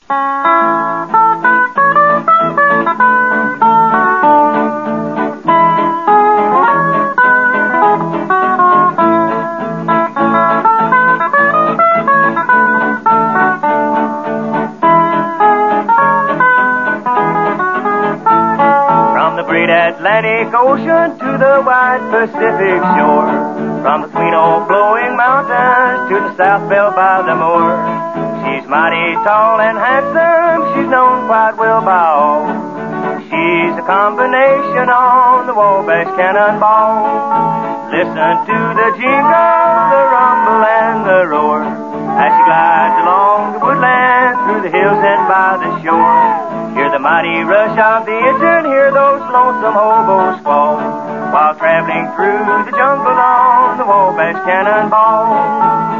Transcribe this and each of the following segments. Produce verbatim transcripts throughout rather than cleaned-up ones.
Atlantic Ocean to the wide Pacific shore, from the sweet old flowing mountains to the South Belle by the moor. She's mighty tall and handsome, she's known quite well by all. She's a combination on the Wabash Cannonball. Listen to the jingle, the rumble and the roar, as she glides along the woodland through the hills and by the shore. Hear the mighty rush of the engine, hear those lonesome hobos squall, while traveling through the jungle on the Wabash Cannonball.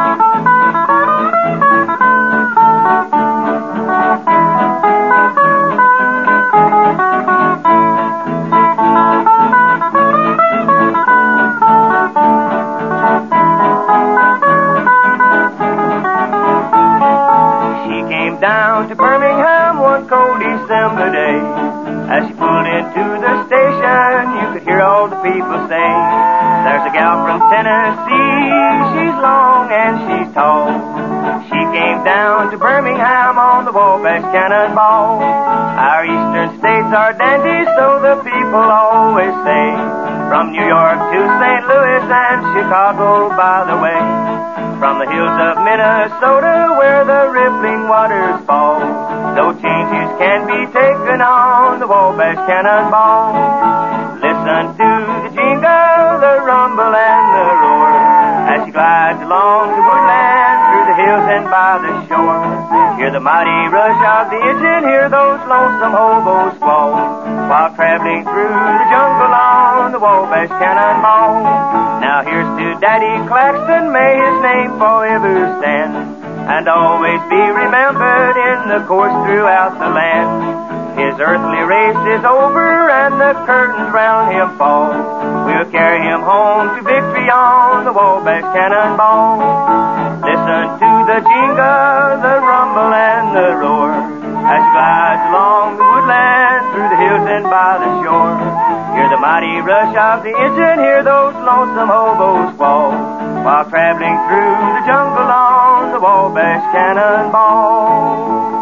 She came down to Birmingham one cold December day. As she pulled into the station, you could hear all the people say, there's a gal from Tennessee, she's long and she's tall. She came down to Birmingham on the Wabash Cannonball. Our eastern states are dandies, so the people always say, from New York to Saint Louis and Chicago by the way, from the hills of Minnesota where the rippling waters fall, no changes can be taken on the Wabash Cannonball. Listen to the jingle, the rumble and the roar, as she glides along the woodland through the hills and by the shore. Hear the mighty rush of the engine, hear those lonesome hobos squall, while traveling through the jungle on the Wabash Cannonball. Now here's to Daddy Claxton, may his name forever stand, and always be remembered in the course throughout the land. His earthly race is over and the curtains round him fall. We'll carry him home to victory on the Wabash Cannonball. Listen to the jingle, the rumble and the roar, as he glides along the woodland through the hills and by the shore. Hear the mighty rush of the engine, hear those lonesome hobos squall, while traveling through the jungle on the Wabash Cannonball.